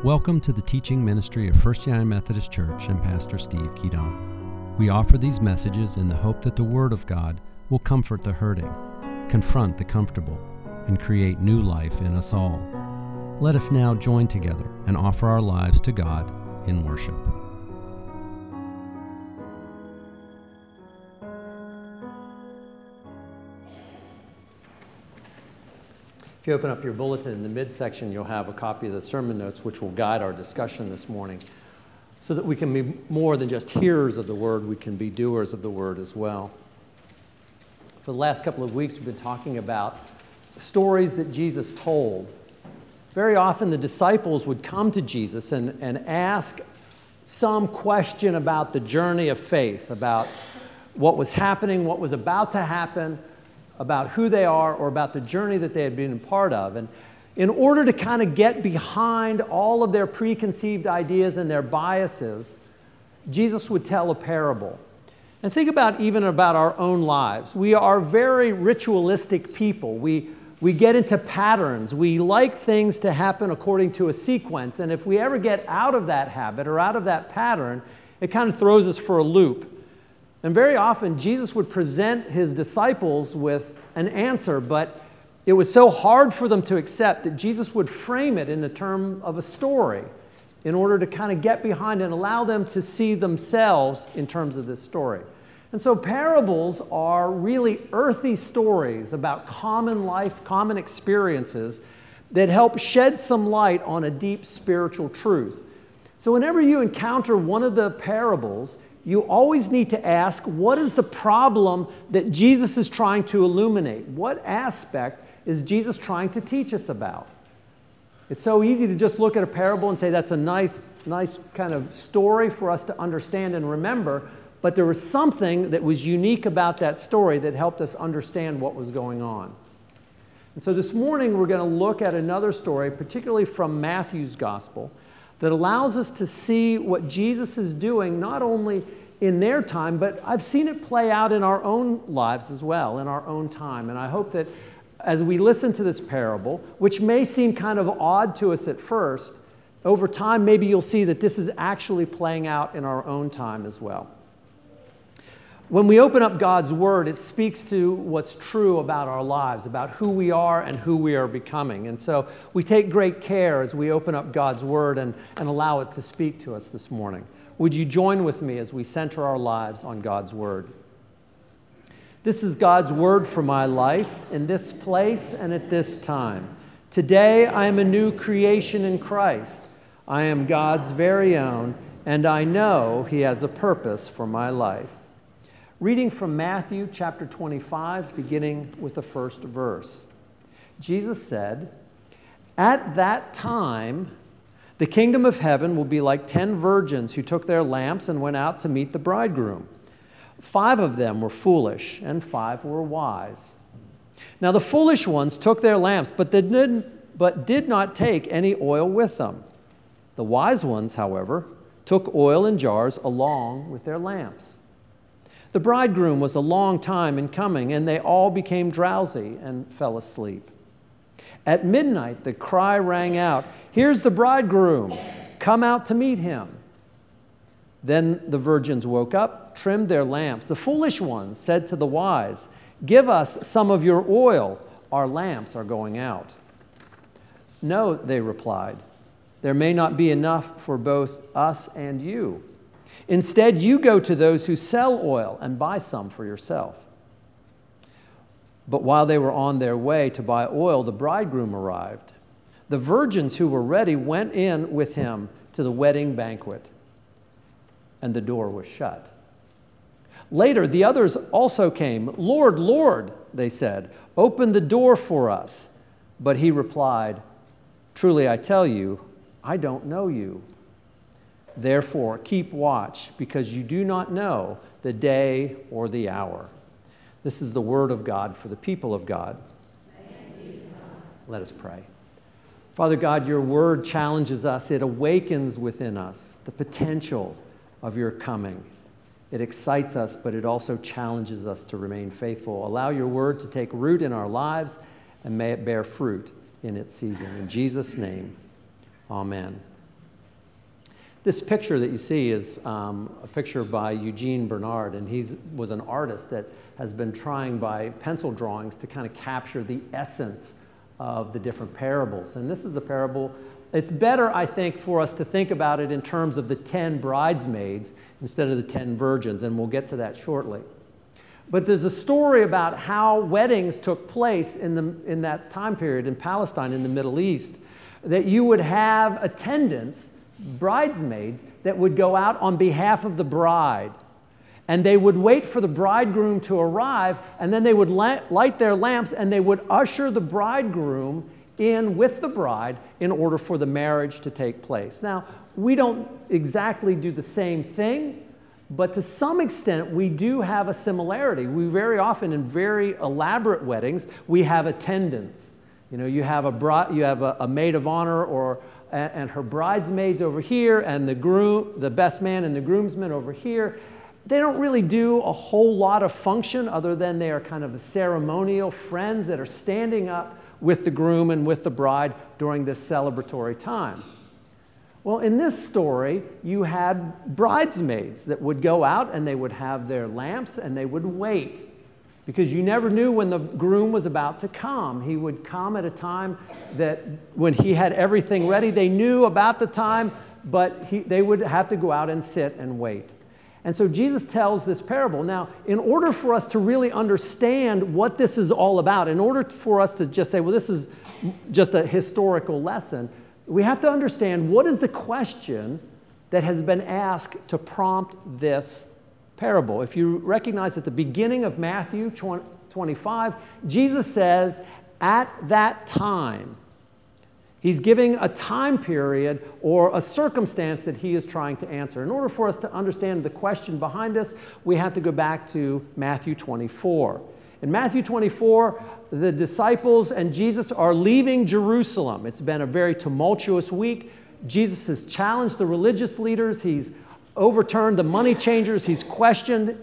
Welcome to the teaching ministry of First United Methodist Church and Pastor Steve Keaton. We offer these messages in the hope that the Word of God will comfort the hurting, confront the comfortable, and create new life in us all. Let us now join together and offer our lives to God in worship. If you open up your bulletin in the midsection, you'll have a copy of the sermon notes which will guide our discussion this morning so that we can be more than just hearers of the Word, we can be doers of the Word as well. For the last couple of weeks, we've been talking about stories that Jesus told. Very often the disciples would come to Jesus and ask some question about the journey of faith, about what was happening, what was about to happen, about who they are, or about the journey that they had been a part of. And in order to kind of get behind all of their preconceived ideas and their biases, Jesus would tell a parable. And think about even about our own lives. We are very ritualistic people. We get into patterns. We like things to happen according to a sequence. And if we ever get out of that habit or out of that pattern, it kind of throws us for a loop. And very often, Jesus would present his disciples with an answer, but it was so hard for them to accept that Jesus would frame it in the term of a story in order to kind of get behind and allow them to see themselves in terms of this story. And so parables are really earthy stories about common life, common experiences that help shed some light on a deep spiritual truth. So whenever you encounter one of the parables, you always need to ask, what is the problem that Jesus is trying to illuminate? What aspect is Jesus trying to teach us about? It's so easy to just look at a parable and say that's a nice kind of story for us to understand and remember, but there was something that was unique about that story that helped us understand what was going on. And so this morning we're going to look at another story, particularly from Matthew's Gospel, that allows us to see what Jesus is doing, not only in their time, but I've seen it play out in our own lives as well, in our own time. And I hope that as we listen to this parable, which may seem kind of odd to us at first, over time maybe you'll see that this is actually playing out in our own time as well. When we open up God's Word, it speaks to what's true about our lives, about who we are and who we are becoming. And so we take great care as we open up God's Word and allow it to speak to us this morning. Would you join with me as we center our lives on God's Word? This is God's Word for my life in this place and at this time. Today I am a new creation in Christ. I am God's very own, and I know He has a purpose for my life. Reading from Matthew chapter 25, beginning with the first verse. Jesus said, "At that time, the kingdom of heaven will be like 10 virgins who took their lamps and went out to meet the bridegroom. 5 of them were foolish, and 5 were wise. Now the foolish ones took their lamps, but did not take any oil with them. The wise ones, however, took oil in jars along with their lamps. The bridegroom was a long time in coming, and they all became drowsy and fell asleep. At midnight, the cry rang out, 'Here's the bridegroom, come out to meet him.' Then the virgins woke up, trimmed their lamps. The foolish ones said to the wise, 'Give us some of your oil, our lamps are going out.' 'No,' they replied, 'there may not be enough for both us and you. Instead, you go to those who sell oil and buy some for yourself.' But while they were on their way to buy oil, the bridegroom arrived. The virgins who were ready went in with him to the wedding banquet, and the door was shut. Later, the others also came. 'Lord, Lord,' they said, 'open the door for us.' But he replied, 'Truly I tell you, I don't know you. Therefore, keep watch, because you do not know the day or the hour.'" This is the word of God for the people of God. Let us pray. Father God, your word challenges us. It awakens within us the potential of your coming. It excites us, but it also challenges us to remain faithful. Allow your word to take root in our lives, and may it bear fruit in its season. In Jesus' name, amen. This picture that you see is a picture by Eugene Bernard, and he was an artist that has been trying by pencil drawings to kind of capture the essence of the different parables. And this is the parable. It's better, I think, for us to think about it in terms of the 10 bridesmaids instead of the 10 virgins, and we'll get to that shortly. But there's a story about how weddings took place in that time period in Palestine, in the Middle East, that you would have attendants, bridesmaids, that would go out on behalf of the bride. And they would wait for the bridegroom to arrive, and then they would light their lamps, and they would usher the bridegroom in with the bride in order for the marriage to take place. Now, we don't exactly do the same thing, but to some extent, we do have a similarity. We very often, in very elaborate weddings, we have attendants. You know, you have a maid of honor and her bridesmaids over here, and the best man and the groomsmen over here. They don't really do a whole lot of function other than they are kind of a ceremonial friends that are standing up with the groom and with the bride during this celebratory time. Well, in this story, you had bridesmaids that would go out and they would have their lamps and they would wait, because you never knew when the groom was about to come. He would come at a time that when he had everything ready, they knew about the time, but they would have to go out and sit and wait. And so Jesus tells this parable. Now, in order for us to really understand what this is all about, in order for us to just say, well, this is just a historical lesson, we have to understand what is the question that has been asked to prompt this parable. If you recognize at the beginning of Matthew 25, Jesus says, at that time. He's giving a time period or a circumstance that he is trying to answer. In order for us to understand the question behind this, we have to go back to Matthew 24. In Matthew 24, the disciples and Jesus are leaving Jerusalem. It's been a very tumultuous week. Jesus has challenged the religious leaders. He's overturned the money changers. He's questioned.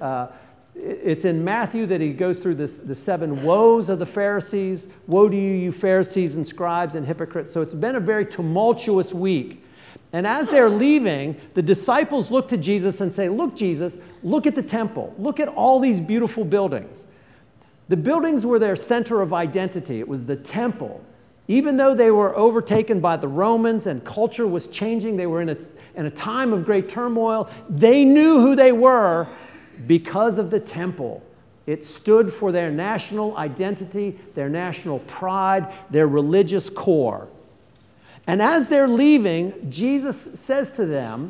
It's in Matthew that he goes through the 7 woes of the Pharisees. Woe to you, you Pharisees and scribes and hypocrites. So it's been a very tumultuous week. And as they're leaving, the disciples look to Jesus and say, look, Jesus, look at the temple. Look at all these beautiful buildings. The buildings were their center of identity. It was the temple. Even though they were overtaken by the Romans and culture was changing, they were in a time of great turmoil, they knew who they were because of the temple. It stood for their national identity, their national pride, their religious core. And as they're leaving, Jesus says to them,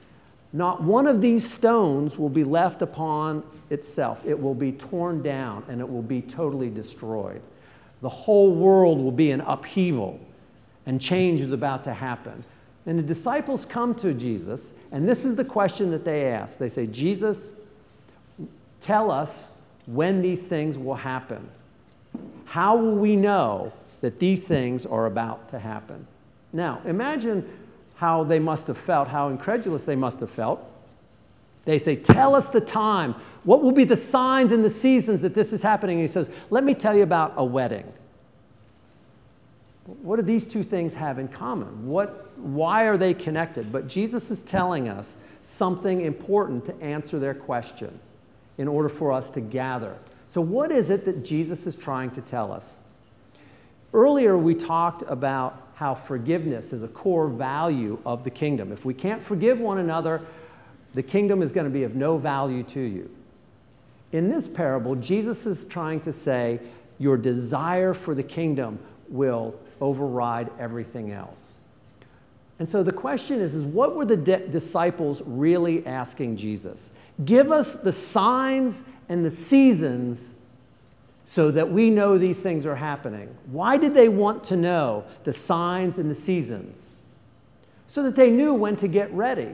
not one of these stones will be left upon itself. It will be torn down and it will be totally destroyed. The whole world will be in upheaval and change is about to happen. And the disciples come to Jesus, and this is the question that they ask. They say, Jesus, tell us when these things will happen. How will we know that these things are about to happen? Now, imagine how they must have felt, how incredulous they must have felt. They say, tell us the time. What will be the signs and the seasons that this is happening? And he says, let me tell you about a wedding. What do these two things have in common? Why are they connected? But Jesus is telling us something important to answer their question in order for us to gather. So what is it that Jesus is trying to tell us? Earlier, we talked about how forgiveness is a core value of the kingdom. If we can't forgive one another, the kingdom is going to be of no value to you. In this parable, Jesus is trying to say your desire for the kingdom will override everything else. And so the question is what were the disciples really asking Jesus? Give us the signs and the seasons so that we know these things are happening. Why did they want to know the signs and the seasons? So that they knew when to get ready.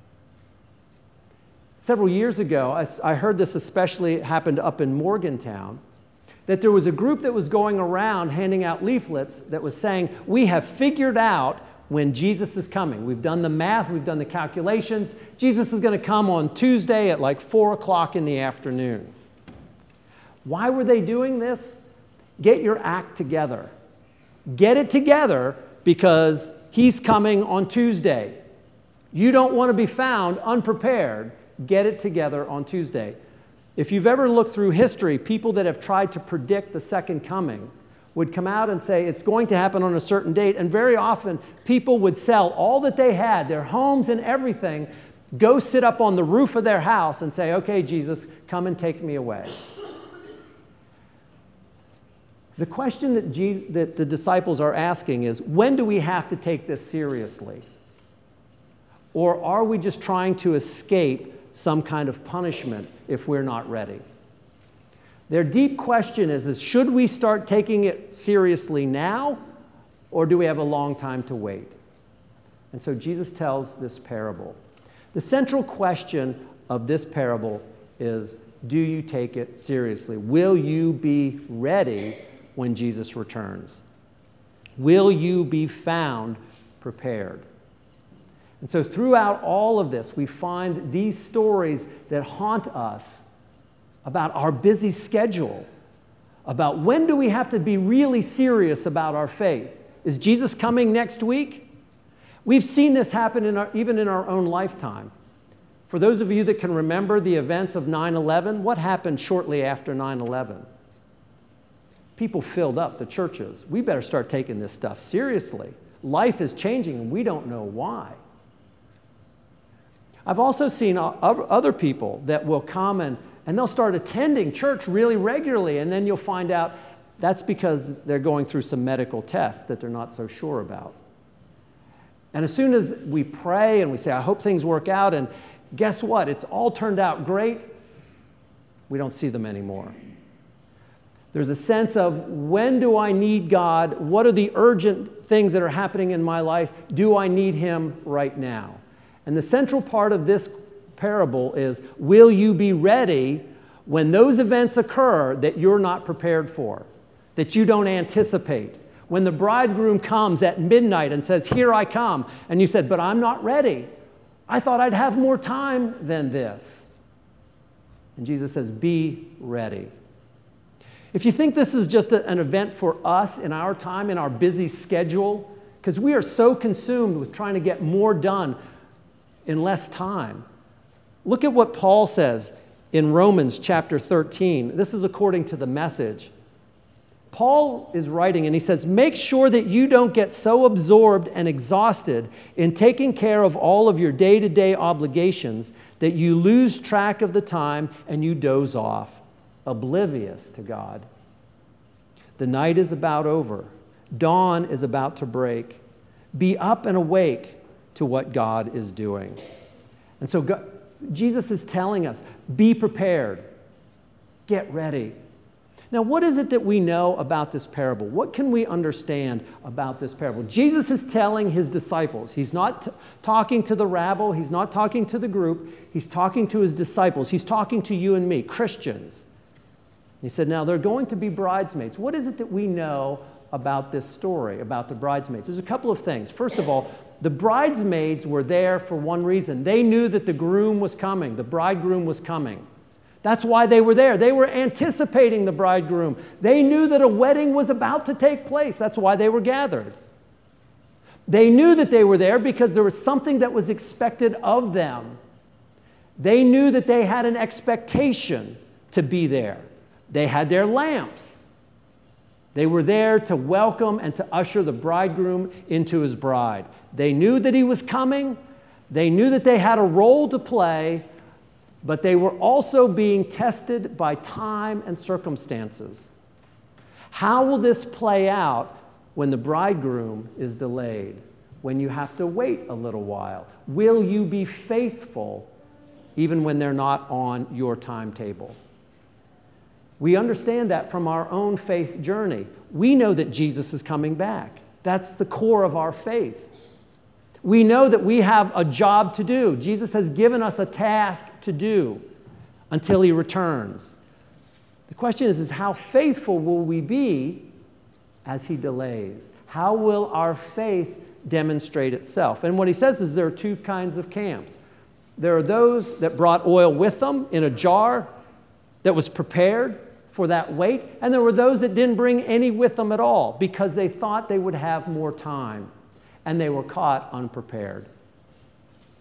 Several years ago, I heard this especially happened up in Morgantown, that there was a group that was going around handing out leaflets that was saying, we have figured out when Jesus is coming. We've done the math, we've done the calculations. Jesus is going to come on Tuesday at like 4 o'clock in the afternoon. Why were they doing this? Get your act together. Get it together because he's coming on Tuesday. You don't want to be found unprepared. Get it together on Tuesday. If you've ever looked through history, people that have tried to predict the second coming would come out and say it's going to happen on a certain date, and very often people would sell all that they had, their homes and everything, go sit up on the roof of their house and say, okay, Jesus, come and take me away. The question that the disciples are asking is, when do we have to take this seriously? Or are we just trying to escape some kind of punishment if we're not ready? Their deep question is should we start taking it seriously now, or do we have a long time to wait? And so Jesus tells this parable. The central question of this parable is, do you take it seriously? Will you be ready when Jesus returns? Will you be found prepared? And so throughout all of this, we find these stories that haunt us about our busy schedule, about when do we have to be really serious about our faith. Is Jesus coming next week? We've seen this happen even in our own lifetime. For those of you that can remember the events of 9/11, what happened shortly after 9/11? People filled up the churches. We better start taking this stuff seriously. Life is changing, and we don't know why. I've also seen other people that will come and they'll start attending church really regularly, and then you'll find out that's because they're going through some medical tests that they're not so sure about. And as soon as we pray and we say, I hope things work out, and guess what? It's all turned out great, we don't see them anymore. There's a sense of, when do I need God? What are the urgent things that are happening in my life? Do I need Him right now? And the central part of this parable is, will you be ready when those events occur that you're not prepared for, that you don't anticipate? When the bridegroom comes at midnight and says, here I come, and you said, but I'm not ready. I thought I'd have more time than this. And Jesus says, be ready. If you think this is just an event for us in our time, in our busy schedule, because we are so consumed with trying to get more done in less time, look at what Paul says in Romans chapter 13. This is according to the Message. Paul is writing and he says, make sure that you don't get so absorbed and exhausted in taking care of all of your day-to-day obligations that you lose track of the time and you doze off, oblivious to God. The night is about over. Dawn is about to break. Be up and awake to what God is doing. And so Jesus is telling us, be prepared. Get ready. Now, what is it that we know about this parable? What can we understand about this parable? Jesus is telling his disciples. He's not talking to the rabble. He's not talking to the group. He's talking to his disciples. He's talking to you and me, Christians. He said, now, there are going to be bridesmaids. What is it that we know about this story, about the bridesmaids? There's a couple of things. First of all, the bridesmaids were there for one reason. They knew that the groom was coming. The bridegroom was coming. That's why they were there. They were anticipating the bridegroom. They knew that a wedding was about to take place. That's why they were gathered. They knew that they were there because there was something that was expected of them. They knew that they had an expectation to be there. They had their lamps. They were there to welcome and to usher the bridegroom into his bride. They knew that he was coming. They knew that they had a role to play, but they were also being tested by time and circumstances. How will this play out when the bridegroom is delayed, when you have to wait a little while? Will you be faithful even when they're not on your timetable? We understand that from our own faith journey. We know that Jesus is coming back. That's the core of our faith. We know that we have a job to do. Jesus has given us a task to do until he returns. The question is how faithful will we be as he delays? How will our faith demonstrate itself? And what he says is there are two kinds of camps. There are those that brought oil with them in a jar that was prepared for that wait, and there were those that didn't bring any with them at all because they thought they would have more time, and they were caught unprepared.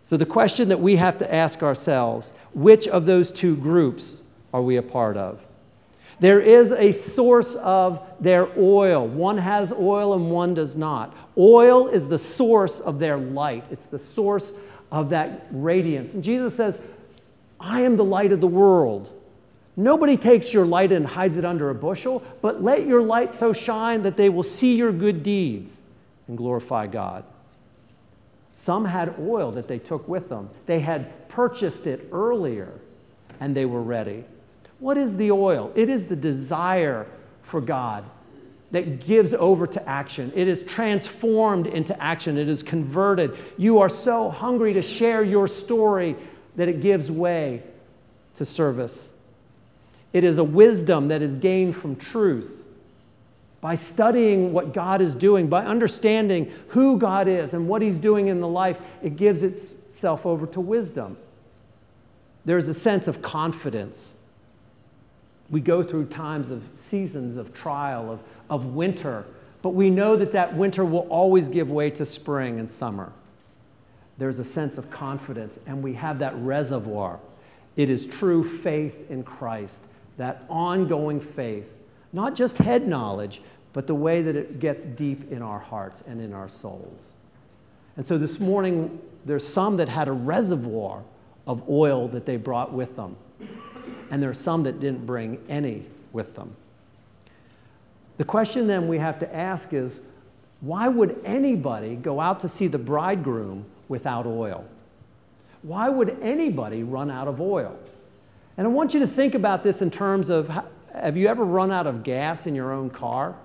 So the question that we have to ask ourselves, which of those two groups are we a part of? There is a source of their oil. One has oil and one does not. Oil is the source of their light. It's the source of that radiance. And Jesus says, I am the light of the world. Nobody takes your light and hides it under a bushel, but let your light so shine that they will see your good deeds and glorify God. Some had oil that they took with them. They had purchased it earlier, and they were ready. What is the oil? It is the desire for God that gives over to action. It is transformed into action. It is converted. You are so hungry to share your story that it gives way to service. It is a wisdom that is gained from truth. By studying what God is doing, by understanding who God is and what He's doing in the life, it gives itself over to wisdom. There's a sense of confidence. We go through times of seasons of trial, of winter, but we know that that winter will always give way to spring and summer. There's a sense of confidence, and we have that reservoir. It is true faith in Christ, that ongoing faith, not just head knowledge, but the way that it gets deep in our hearts and in our souls. And so this morning, there's some that had a reservoir of oil that they brought with them, and there's some that didn't bring any with them. The question then we have to ask is, why would anybody go out to see the bridegroom without oil? Why would anybody run out of oil? And I want you to think about this in terms of, have you ever run out of gas in your own car?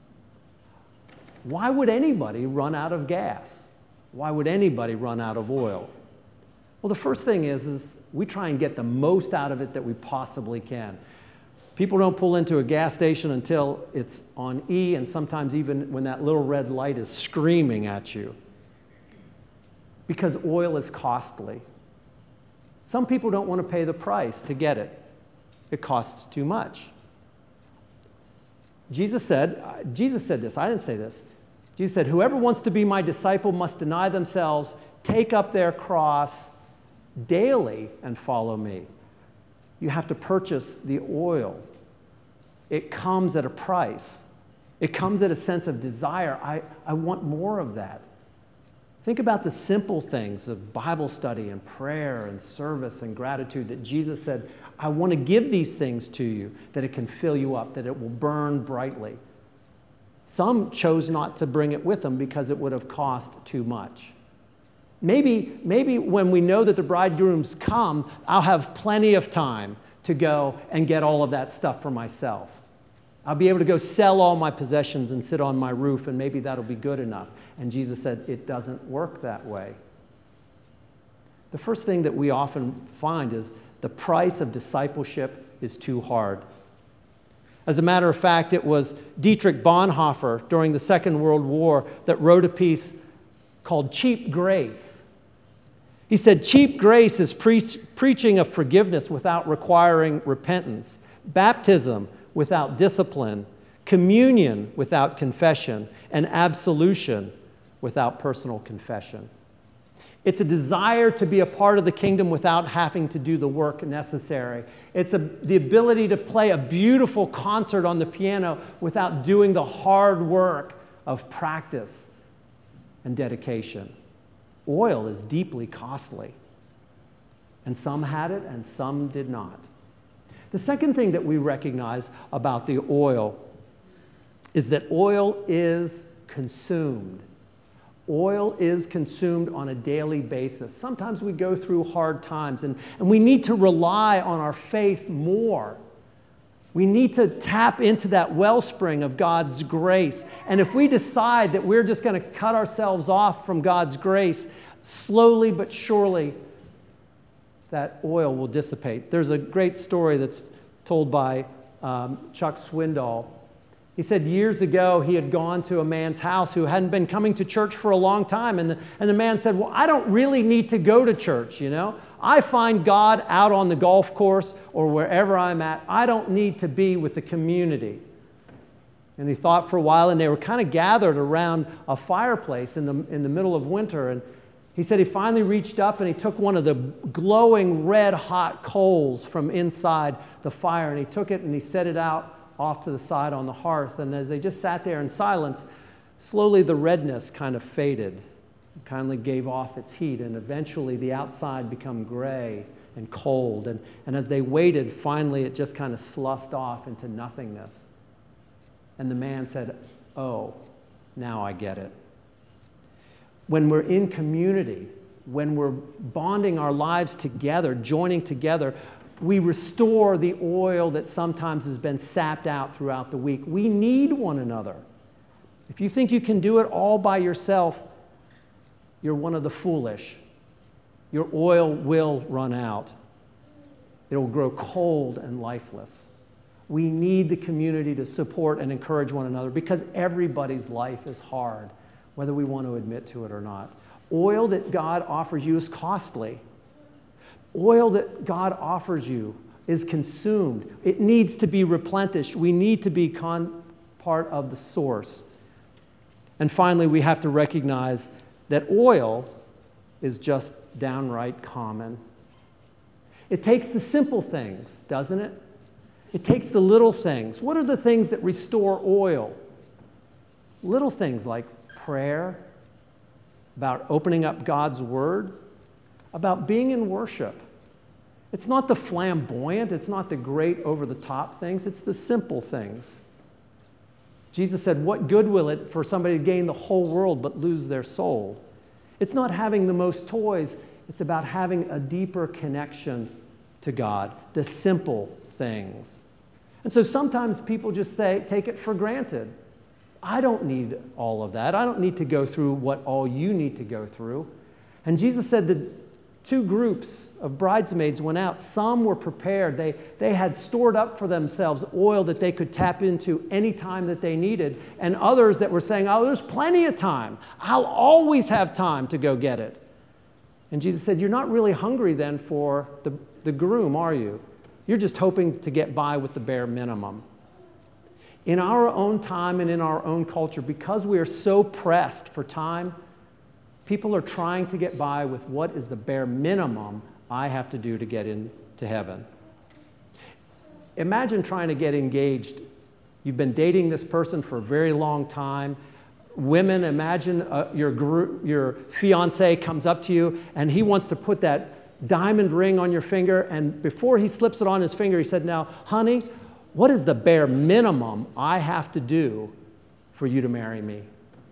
Why would anybody run out of gas? Why would anybody run out of oil? Well, the first thing is we try and get the most out of it that we possibly can. People don't pull into a gas station until it's on E, and sometimes even when that little red light is screaming at you. Because oil is costly. Some people don't want to pay the price to get it. It costs too much. Jesus said this, I didn't say this. Jesus said, whoever wants to be my disciple must deny themselves, take up their cross daily and follow me. You have to purchase the oil. It comes at a price. It comes at a sense of desire. I want more of that. Think about the simple things of Bible study and prayer and service and gratitude that Jesus said, I want to give these things to you, that it can fill you up, that it will burn brightly. Some chose not to bring it with them because it would have cost too much. Maybe when we know that the bridegrooms come, I'll have plenty of time to go and get all of that stuff for myself. I'll be able to go sell all my possessions and sit on my roof, and maybe that'll be good enough. And Jesus said, it doesn't work that way. The first thing that we often find is the price of discipleship is too hard. As a matter of fact, it was Dietrich Bonhoeffer during the Second World War that wrote a piece called Cheap Grace. He said, cheap grace is preaching of forgiveness without requiring repentance, baptism without discipline, communion without confession, and absolution without personal confession. It's a desire to be a part of the kingdom without having to do the work necessary. It's the ability to play a beautiful concert on the piano without doing the hard work of practice and dedication. Oil is deeply costly, and some had it and some did not. The second thing that we recognize about the oil is that oil is consumed. Oil is consumed on a daily basis. Sometimes we go through hard times, and we need to rely on our faith more. We need to tap into that wellspring of God's grace. And if we decide that we're just going to cut ourselves off from God's grace, slowly but surely, that oil will dissipate. There's a great story that's told by Chuck Swindoll. He said years ago he had gone to a man's house who hadn't been coming to church for a long time. And the man said, well, I don't really need to go to church, you know. I find God out on the golf course or wherever I'm at. I don't need to be with the community. And he thought for a while, and they were kind of gathered around a fireplace in the middle of winter. And He said he finally reached up and he took one of the glowing red hot coals from inside the fire, and he took it and he set it out off to the side on the hearth. And as they just sat there in silence, slowly the redness kind of faded, it kindly gave off its heat, and eventually the outside became gray and cold. And as they waited, finally it just kind of sloughed off into nothingness. And the man said, "Oh, now I get it." When we're in community, when we're bonding our lives together, joining together, we restore the oil that sometimes has been sapped out throughout the week. We need one another. If you think you can do it all by yourself, you're one of the foolish. Your oil will run out. It will grow cold and lifeless. We need the community to support and encourage one another because everybody's life is hard, whether we want to admit to it or not. Oil that God offers you is costly. Oil that God offers you is consumed. It needs to be replenished. We need to be part of the source. And finally, we have to recognize that oil is just downright common. It takes the simple things, doesn't it? It takes the little things. What are the things that restore oil? Little things like prayer, about opening up God's Word, about being in worship. It's not the flamboyant, it's not the great over-the-top things, it's the simple things. Jesus said, "What good will it for somebody to gain the whole world but lose their soul?" It's not having the most toys, it's about having a deeper connection to God, the simple things. And so sometimes people just take it for granted. I don't need all of that. I don't need to go through what all you need to go through. And Jesus said that two groups of bridesmaids went out. Some were prepared. They had stored up for themselves oil that they could tap into any time that they needed. And others that were saying, "Oh, there's plenty of time. I'll always have time to go get it." And Jesus said, "You're not really hungry then for the groom, are you? You're just hoping to get by with the bare minimum." In our own time and in our own culture, because we are so pressed for time, people are trying to get by with what is the bare minimum I have to do to get into heaven. Imagine trying to get engaged. You've been dating this person for a very long time. Women, imagine your fiance comes up to you and he wants to put that diamond ring on your finger, and before he slips it on his finger, he said, "Now, honey, what is the bare minimum I have to do for you to marry me?"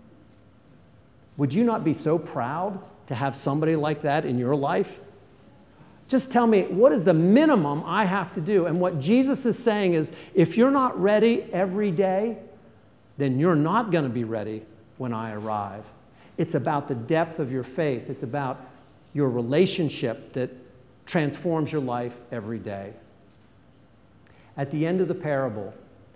Would you not be so proud to have somebody like that in your life? Just tell me, what is the minimum I have to do? And what Jesus is saying is, if you're not ready every day, then you're not going to be ready when I arrive. It's about the depth of your faith. It's about your relationship that transforms your life every day. At the end of the parable,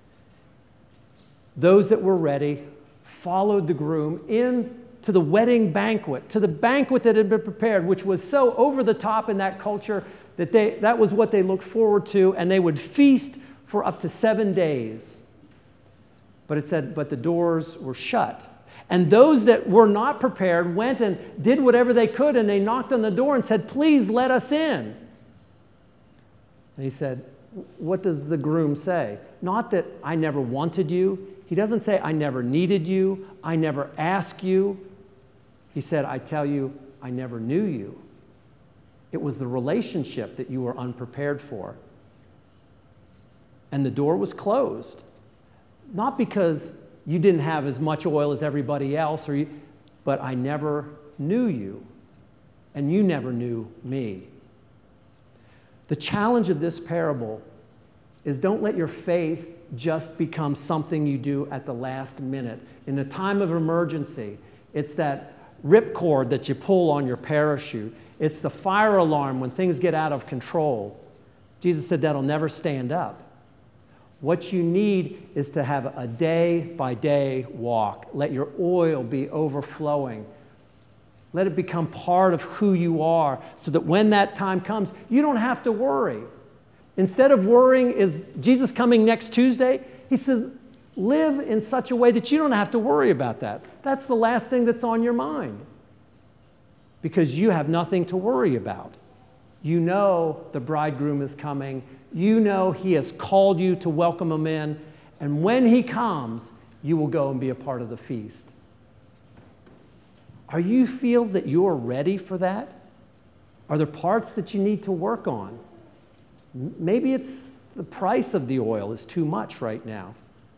those that were ready followed the groom into the wedding banquet, to the banquet that had been prepared, which was so over the top in that culture that that was what they looked forward to, and they would feast for up to 7 days. But it said, but the doors were shut. And those that were not prepared went and did whatever they could, and they knocked on the door and said, "Please let us in." And he said, what does the groom say? Not that I never wanted you. He doesn't say I never needed you. I never asked you. He said, I tell you, I never knew you. It was the relationship that you were unprepared for. And the door was closed. Not because you didn't have as much oil as everybody else, but I never knew you, and you never knew me. The challenge of this parable is don't let your faith just become something you do at the last minute. In a time of emergency, it's that ripcord that you pull on your parachute. It's the fire alarm when things get out of control. Jesus said that'll never stand up. What you need is to have a day-by-day walk. Let your oil be overflowing. Let it become part of who you are so that when that time comes, you don't have to worry. Instead of worrying, is Jesus coming next Tuesday? He said, live in such a way that you don't have to worry about that. That's the last thing that's on your mind. because you have nothing to worry about. You know the bridegroom is coming. You know he has called you to welcome him in. And when he comes, you will go and be a part of the feast. Are you feel that you are ready for that? Are there parts that you need to work on? Maybe it's the price of the oil is too much right now.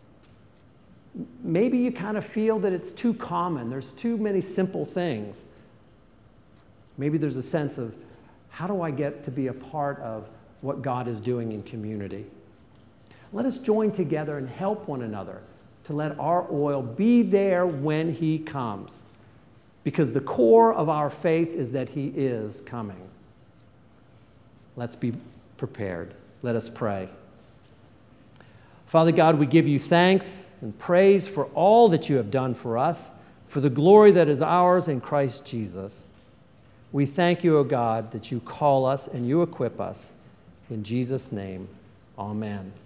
Maybe you kind of feel that it's too common. There's too many simple things. Maybe there's a sense of, how do I get to be a part of what God is doing in community? Let us join together and help one another to let our oil be there when he comes. Because the core of our faith is that he is coming. Let's be prepared. Let us pray. Father God, we give you thanks and praise for all that you have done for us, for the glory that is ours in Christ Jesus. We thank you, O God, that you call us and you equip us. In Jesus' name, amen.